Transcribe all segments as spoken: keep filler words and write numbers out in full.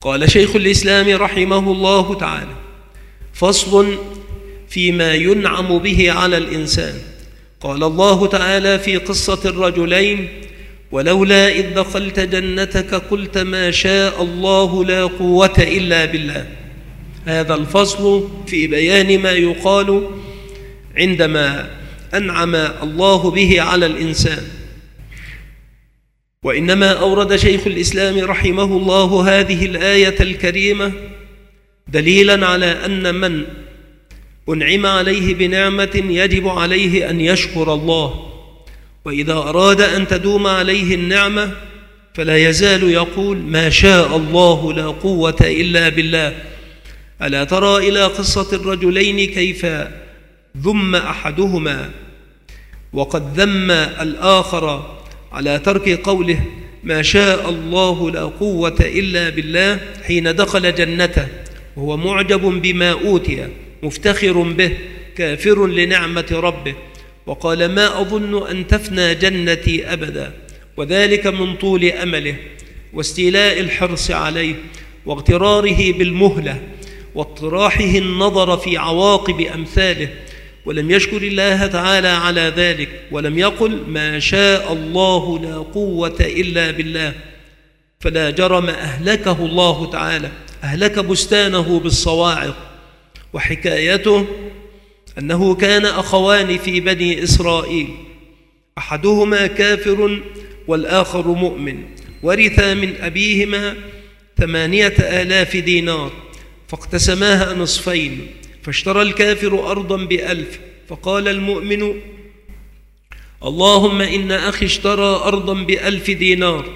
قال شيخ الإسلام رحمه الله تعالى: فصل فيما ينعم به على الإنسان. قال الله تعالى في قصة الرجلين: ولولا إذ دخلت جنتك قلت ما شاء الله لا قوة إلا بالله. هذا الفصل في بيان ما يقال عندما أنعم الله به على الإنسان. وإنما أورد شيخ الإسلام رحمه الله هذه الآية الكريمة دليلا على أن من أنعم عليه بنعمة يجب عليه أن يشكر الله، وإذا أراد أن تدوم عليه النعمة فلا يزال يقول ما شاء الله لا قوة إلا بالله. ألا ترى إلى قصة الرجلين كيف ذم أحدهما وقد ذم الآخر على ترك قوله ما شاء الله لا قوة إلا بالله حين دخل جنته وهو معجب بما أوتي مفتخر به كافر لنعمة ربه، وقال ما أظن أن تفنى جنتي أبدا، وذلك من طول أمله واستيلاء الحرص عليه واغتراره بالمهلة واطراحه النظر في عواقب أمثاله، ولم يشكر الله تعالى على ذلك ولم يقل ما شاء الله لا قوة إلا بالله. فلا جرم أهلكه الله تعالى، أهلك بستانه بالصواعق. وحكايته أنه كان أخوان في بني إسرائيل، أحدهما كافر والآخر مؤمن، ورثا من أبيهما ثمانية آلاف دينار فاقتسماها نصفين، فاشترى الكافر أرضا بألف، فقال المؤمن اللهم إن أخي اشترى أرضا بألف دينار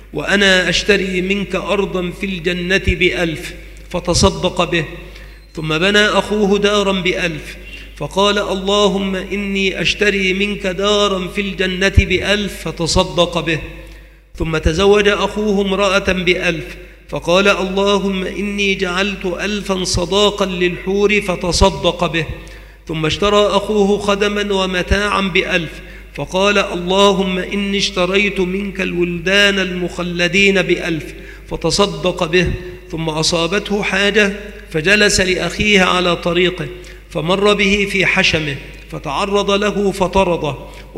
وأنا أشتري منك أرضا في الجنة بألف، فتصدق به. ثم بنى أخوه دارا بألف، فقال اللهم إني أشتري منك دارا في الجنة بألف، فتصدق به. ثم تزوج أخوه امرأة بألف، فقال اللهم إني جعلت ألفا صداقا للحور، فتصدق به. ثم اشترى أخوه خدما ومتاعا بألف، فقال اللهم إني اشتريت منك الولدان المخلدين بألف، فتصدق به. ثم أصابته حاجة فجلس لأخيه على طريقه فمر به في حشمه فتعرض له فطرده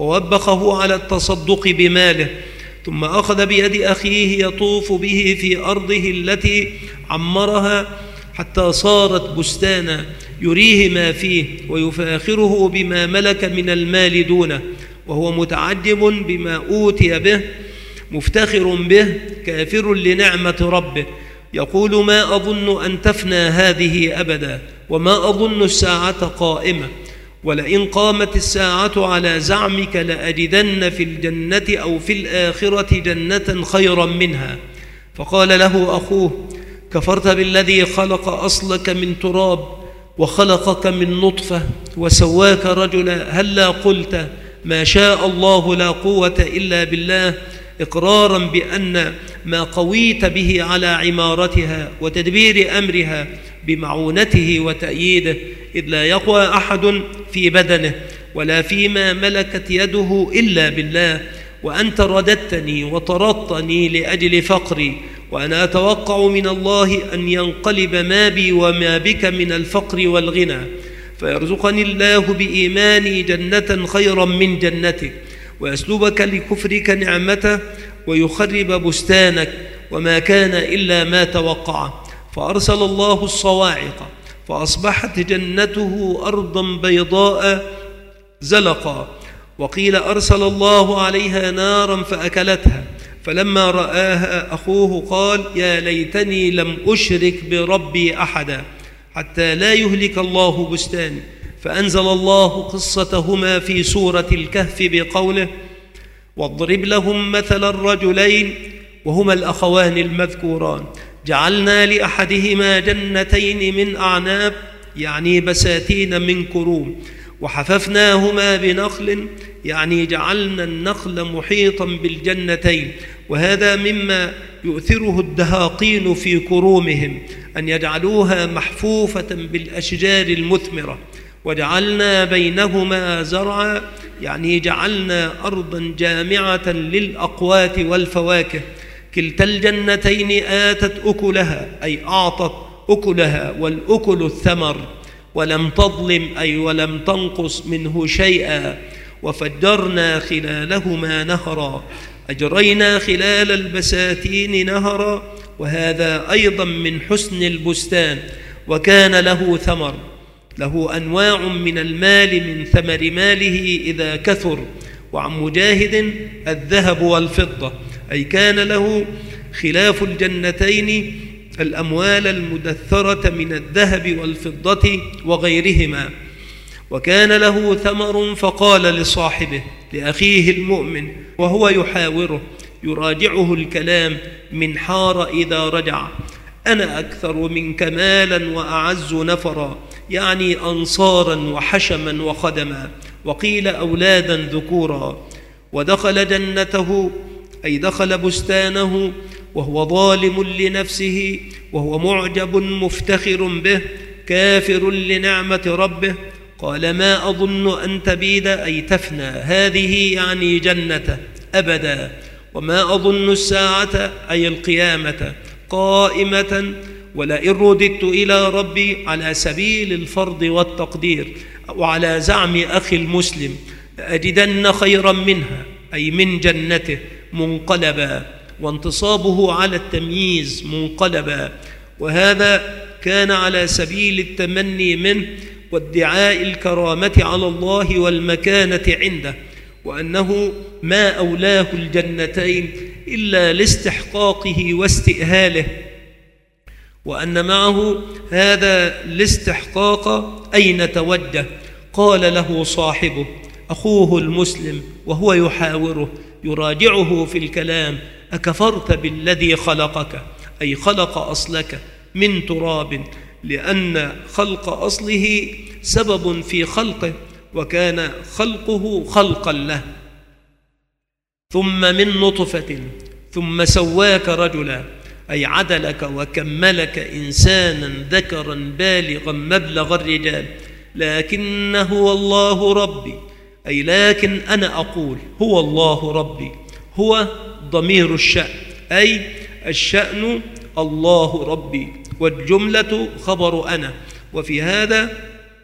ووبخه على التصدق بماله، ثم أخذ بيد أخيه يطوف به في أرضه التي عمرها حتى صارت بستانا يريه ما فيه ويفاخره بما ملك من المال دونه، وهو متعجب بما أوتي به مفتخر به كافر لنعمة ربه، يقول ما أظن أن تفنى هذه أبدا، وما أظن الساعة قائمة، ولئن قامت الساعة على زعمك لأجدن في الجنة أو في الآخرة جنة خيرا منها. فقال له أخوه كفرت بالذي خلق أصلك من تراب وخلقك من نطفة وسواك رجلا، هلا قلت ما شاء الله لا قوة إلا بالله، إقرارا بأن ما قويت به على عمارتها وتدبير أمرها بمعونته وتأييده، إذ لا يقوى أحد في بدنه ولا فيما ملكت يده إلا بالله، وأنت رددتني وطردتني لأجل فقري، وأنا أتوقع من الله أن ينقلب ما بي وما بك من الفقر والغنى، فيرزقني الله بإيماني جنة خيرا من جنتك، ويسلبك لكفرك نعمته ويخرب بستانك، وما كان إلا ما توقع. فأرسل الله الصواعق فأصبحت جنته أرضا بيضاء زلقا، وقيل أرسل الله عليها نارا فأكلتها، فلما رآها أخوه قال يا ليتني لم أشرك بربي أحدا حتى لا يهلك الله بستاني. فأنزل الله قصتهما في سورة الكهف بقوله واضرب لهم مثل الرجلين وهما الأخوان المذكوران جعلنا لأحدهما جنتين من أعناب يعني بساتين من كروم وحففناهما بنخل يعني جعلنا النخل محيطا بالجنتين، وهذا مما يؤثره الدهاقين في كرومهم أن يجعلوها محفوفة بالأشجار المثمرة، وجعلنا بينهما زرعا يعني جعلنا أرضا جامعة للأقوات والفواكه، كلتا الجنتين آتت أكلها أي أعطت أكلها، والأكل الثمر، ولم تظلم أي ولم تنقص منه شيئا. وفجرنا خلالهما نهرا، أجرينا خلال البساتين نهرا، وهذا أيضا من حسن البستان. وكان له ثمر، له أنواع من المال من ثمر ماله إذا كثر. وعن مجاهد الذهب والفضة، أي كان له خلاف الجنتين الأموال المدثرة من الذهب والفضة وغيرهما. وكان له ثمر فقال لصاحبه لأخيه المؤمن وهو يحاوره يراجعه الكلام من حار إذا رجع: أنا أكثر منك مالا وأعز نفرا، يعني أنصارا وحشما وخدما، وقيل أولادا ذكورا. ودخل جنته أي دخل بستانه وهو ظالم لنفسه، وهو معجب مفتخر به، كافر لنعمة ربه. قال: ما أظن أن تبيد أي تفنى هذه، يعني جنته، أبدا، وما أظن الساعة أي القيامة قائمة، ولئن رددت إلى ربي على سبيل الفرض والتقدير وعلى زعم أخي المسلم لأجدن خيرا منها أي من جنته منقلبا، وانتصابه على التمييز منقلبا، وهذا كان على سبيل التمني منه وادعاء الكرامة على الله والمكانة عنده، وأنه ما أولاه الجنتين إلا لاستحقاقه واستئهاله، وأن معه هذا الاستحقاق أين توجه. قال له صاحبه أخوه المسلم وهو يحاوره يراجعه في الكلام: أكفرت بالذي خلقك أي خلق أصلك من تراب، لأن خلق أصله سبب في خلقه، وكان خلقه خلقا له، ثم من نطفة ثم سواك رجلا أي عدلك وكملك إنسانا ذكرا بالغا مبلغ الرجال. لكن هو الله ربي أي لكن أنا أقول هو الله ربي، هو ضمير الشأن أي الشأن الله ربي، والجملة خبر أنا. وفي هذا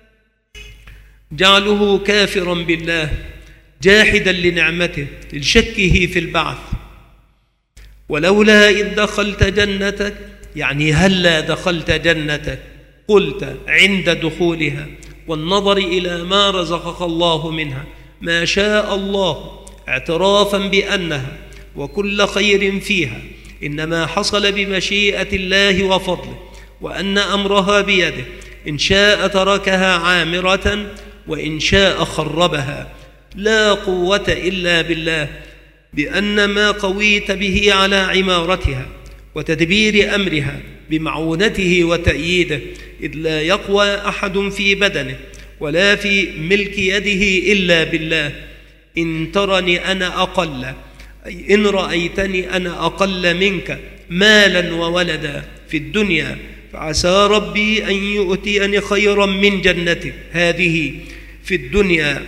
جعله كافرا بالله جاحدا لنعمته لشكه في البعث. ولولا إذ دخلت جنتك يعني هلا دخلت جنتك قلت عند دخولها والنظر إلى ما رزقك الله منها ما شاء الله، اعترافا بأنها وكل خير فيها إنما حصل بمشيئة الله وفضله، وأن أمرها بيده، إن شاء تركها عامرة وإن شاء خربها، لا قوة إلا بالله، بأن ما قويت به على عمارتها وتدبير أمرها بمعونته وتأييده، إذ لا يقوى أحد في بدنه ولا في ملك يده إلا بالله. إن ترني أنا أقل أي إن رأيتني أنا أقل منك مالا وولدا في الدنيا، فعسى ربي أن يؤتيني خيرا من جنتك هذه في الدنيا،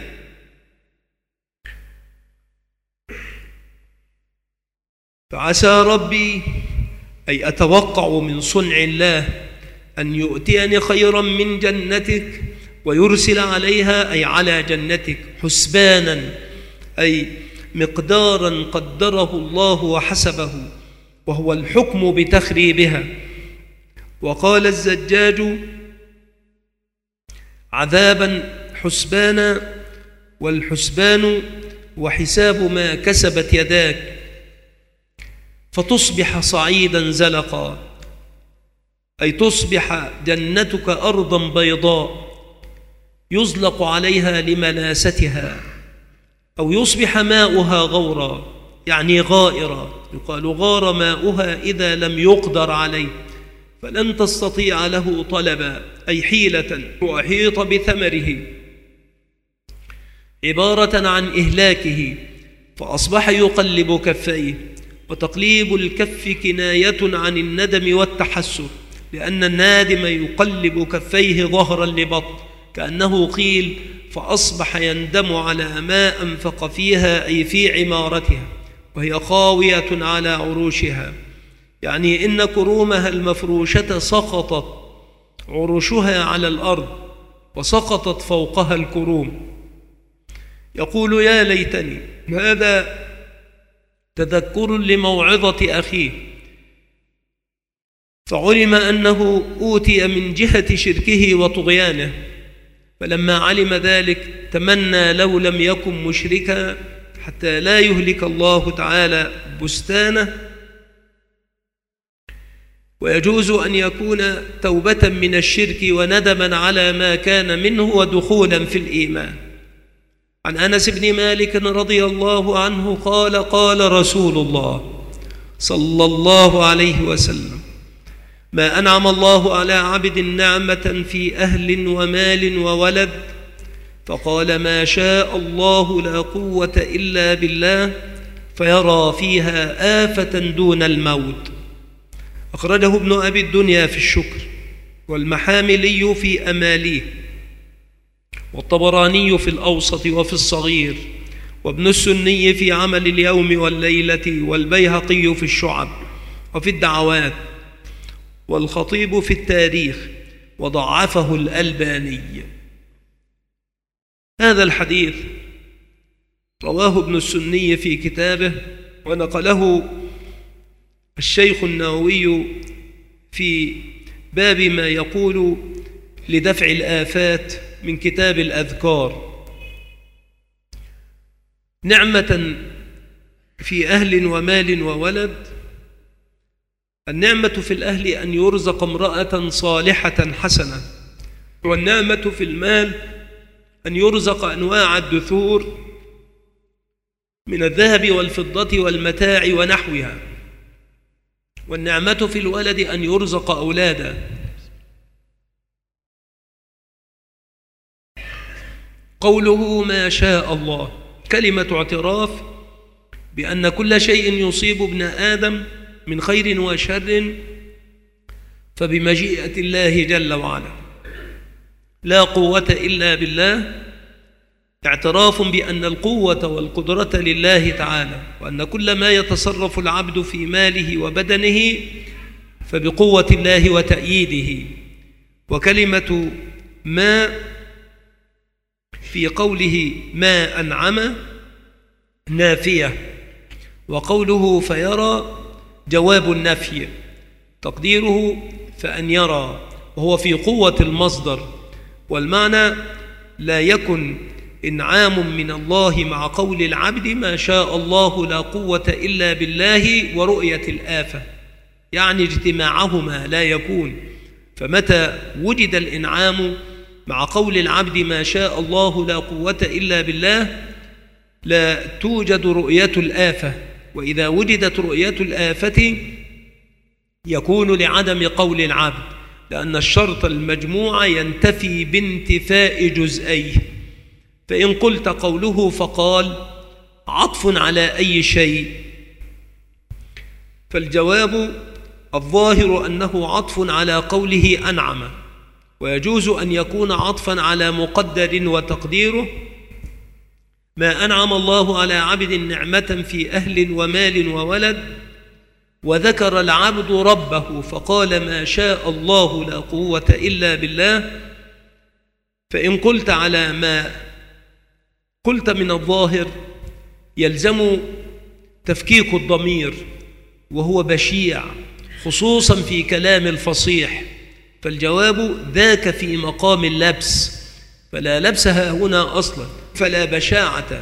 فعسى ربي أي أتوقع من صنع الله أن يؤتيني خيرا من جنتك ويرسل عليها أي على جنتك حسبانا أي مقدارا قدره الله وحسبه، وهو الحكم بتخريبها. وقال الزجاج: عذابا حسبانا، والحسبان وحساب ما كسبت يداك فتصبح صعيدا زلقا، أي تصبح جنتك أرضا بيضاء يزلق عليها لملاستها، أو يصبح ماؤها غورا يعني غائرا، يقال غار ماؤها إذا لم يقدر عليه، فلن تستطيع له طلبا أي حيلة، وأحيط بثمره عبارة عن إهلاكه، فأصبح يقلب كفيه. وتقليب الكف كناية عن الندم والتحسر، لأن النادم يقلب كفيه ظهرا لبطن، كأنه قيل: فأصبح يندم على ما أنفق فيها أي في عمارتها، وهي خاوية على عروشها، يعني إن كرومها المفروشة سقطت عروشها على الأرض وسقطت فوقها الكروم. يقول يا ليتني، هذا تذكر لموعظة أخيه، فعلم أنه أوتي من جهة شركه وطغيانه، فلما علم ذلك تمنى لو لم يكن مشركا حتى لا يهلك الله تعالى بستانه. ويجوز أن يكون توبة من الشرك وندما على ما كان منه ودخولا في الإيمان. عن أنس بن مالك رضي الله عنه قال قال رسول الله صلى الله عليه وسلم: ما أنعم الله على عبد نعمة في أهل ومال وولد فقال ما شاء الله لا قوة إلا بالله فيرى فيها آفة دون الموت. أخرجه ابن أبي الدنيا في الشكر، والمحاملي في أماليه، والطبراني في الأوسط وفي الصغير، وابن السني في عمل اليوم والليلة، والبيهقي في الشعب وفي الدعوات، والخطيب في التاريخ، وضعفه الألباني. هذا الحديث رواه ابن السني في كتابه، ونقله الشيخ النووي في باب ما يقول لدفع الآفات من كتاب الأذكار. نعمة في أهل ومال وولد، النعمة في الأهل أن يرزق امرأة صالحة حسنة، والنعمة في المال أن يرزق أنواع الدثور من الذهب والفضة والمتاع ونحوها، والنعمة في الولد أن يرزق أولادا. قوله ما شاء الله كلمة اعتراف بأن كل شيء يصيب ابن آدم من خير وشر فبمشيئة الله جل وعلا، لا قوة إلا بالله، اعتراف بأن القوة والقدرة لله تعالى، وأن كل ما يتصرف العبد في ماله وبدنه فبقوة الله وتأييده. وكلمة ما في قوله ما أنعم نافية، وقوله فيرى جواب النفي، تقديره فأن يرى، وهو في قوة المصدر، والمعنى لا يكن إنعام من الله مع قول العبد ما شاء الله لا قوة إلا بالله ورؤية الآفة، يعني اجتماعهما لا يكون. فمتى وجد الإنعام مع قول العبد ما شاء الله لا قوة إلا بالله لا توجد رؤية الآفة، وإذا وجدت رؤية الآفة يكون لعدم قول العبد، لأن الشرط المجموع ينتفي بانتفاء جزئيه. فإن قلت قوله فقال عطف على أي شيء، فالجواب الظاهر أنه عطف على قوله أنعم، ويجوز أن يكون عطفا على مقدر وتقديره ما أنعم الله على عبد نعمة في أهل ومال وولد، وذكر العبد ربه فقال ما شاء الله لا قوة إلا بالله. فإن قلت على ما قلت من الظاهر يلزم تفكيك الضمير، وهو بشيع خصوصا في كلام الفصيح، فالجواب ذاك في مقام اللبس، فلا لبسها هنا أصلا، فلا بشاعة.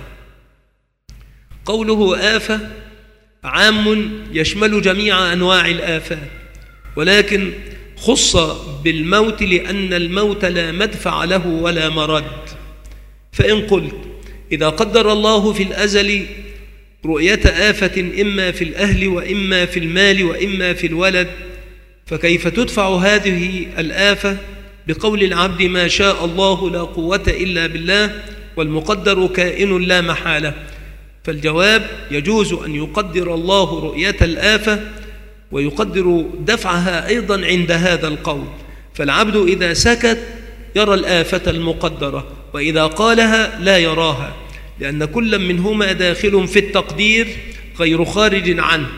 قوله آفة عام يشمل جميع أنواع الآفات، ولكن خص بالموت لأن الموت لا مدفع له ولا مرد. فإن قلت إذا قدر الله في الأزل رؤية آفة إما في الأهل وإما في المال وإما في الولد، فكيف تدفع هذه الآفة بقول العبد ما شاء الله لا قوة إلا بالله والمقدر كائن لا محالة؟ فالجواب يجوز أن يقدر الله رؤية الآفة ويقدر دفعها أيضا عند هذا القول، فالعبد إذا سكت يرى الآفة المقدرة، وإذا قالها لا يراها، لأن كل منهما داخل في التقدير غير خارج عنه.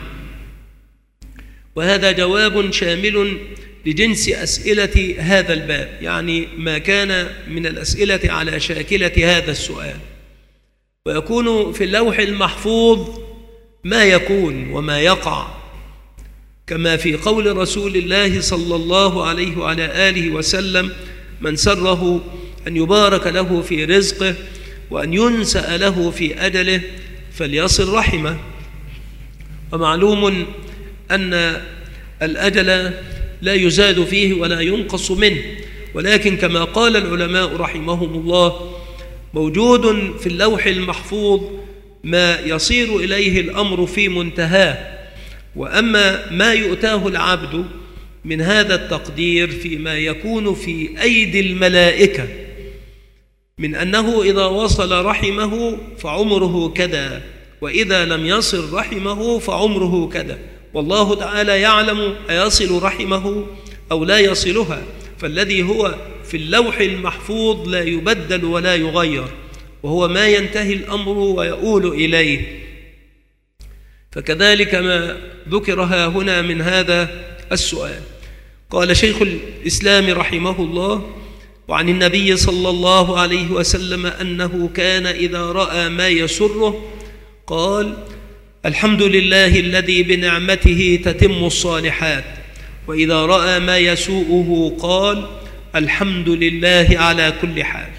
وهذا جواب شامل لجنس أسئلة هذا الباب، يعني ما كان من الأسئلة على شاكلة هذا السؤال. ويكون في اللوح المحفوظ ما يكون وما يقع، كما في قول رسول الله صلى الله عليه وعلى آله وسلم: من سره أن يبارك له في رزقه وأن ينسأ له في أجله فليصل رحمه. ومعلوم أن الأجل لا يزاد فيه ولا ينقص منه، ولكن كما قال العلماء رحمهم الله موجود في اللوح المحفوظ ما يصير إليه الأمر في منتهاه. وأما ما يؤتاه العبد من هذا التقدير فيما يكون في أيدي الملائكة من أنه إذا وصل رحمه فعمره كذا، وإذا لم يصل رحمه فعمره كذا، والله تعالى يعلم أيصل رحمه أو لا يصلها. فالذي هو في اللوح المحفوظ لا يبدل ولا يغير، وهو ما ينتهي الأمر ويؤول إليه. فكذلك ما ذكر ها هنا من هذا السؤال. قال شيخ الإسلام رحمه الله: وعن النبي صلى الله عليه وسلم أنه كان إذا رأى ما يسره قال: الحمد لله الذي بنعمته تتم الصالحات. وإذا رأى ما يسوءه قال: الحمد لله على كل حال.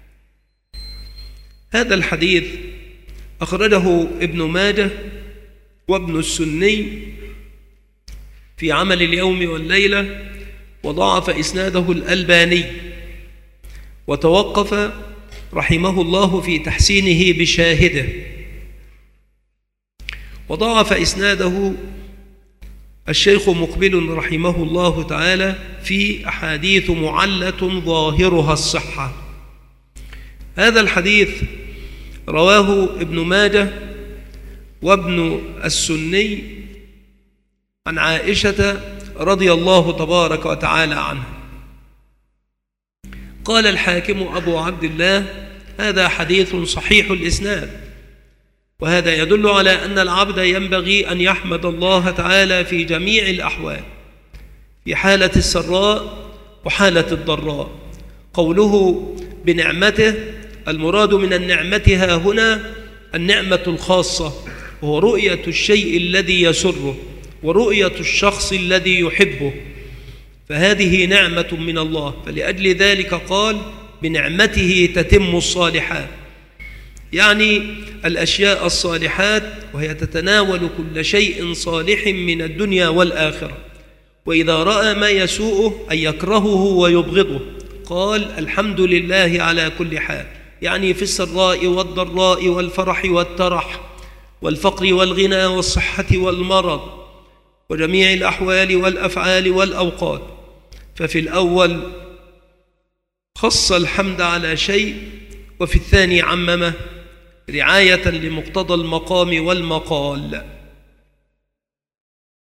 هذا الحديث أخرجه ابن ماجه وابن السني في عمل اليوم والليلة، وضعف إسناده الألباني، وتوقف رحمه الله في تحسينه بشاهده، وضعف إسناده الشيخ مقبل رحمه الله تعالى في أحاديث معلة ظاهرها الصحة. هذا الحديث رواه ابن ماجه وابن السني عن عائشة رضي الله تبارك وتعالى عنها. قال الحاكم أبو عبد الله: هذا حديث صحيح الإسناد. وهذا يدل على أن العبد ينبغي أن يحمد الله تعالى في جميع الأحوال، في حالة السراء وحالة الضراء. قوله بنعمته، المراد من النعمة ها هنا النعمة الخاصة، وهو رؤية الشيء الذي يسره ورؤية الشخص الذي يحبه، فهذه نعمة من الله. فلأجل ذلك قال: بنعمته تتم الصالحات، يعني الأشياء الصالحات، وهي تتناول كل شيء صالح من الدنيا والآخرة. وإذا رأى ما يسوءه أي يكرهه ويبغضه قال: الحمد لله على كل حال، يعني في السراء والضراء والفرح والترح والفقر والغنى والصحة والمرض وجميع الأحوال والأفعال والأوقات. ففي الأول خص الحمد على شيء، وفي الثاني عممه رعاية لمقتضى المقام والمقال.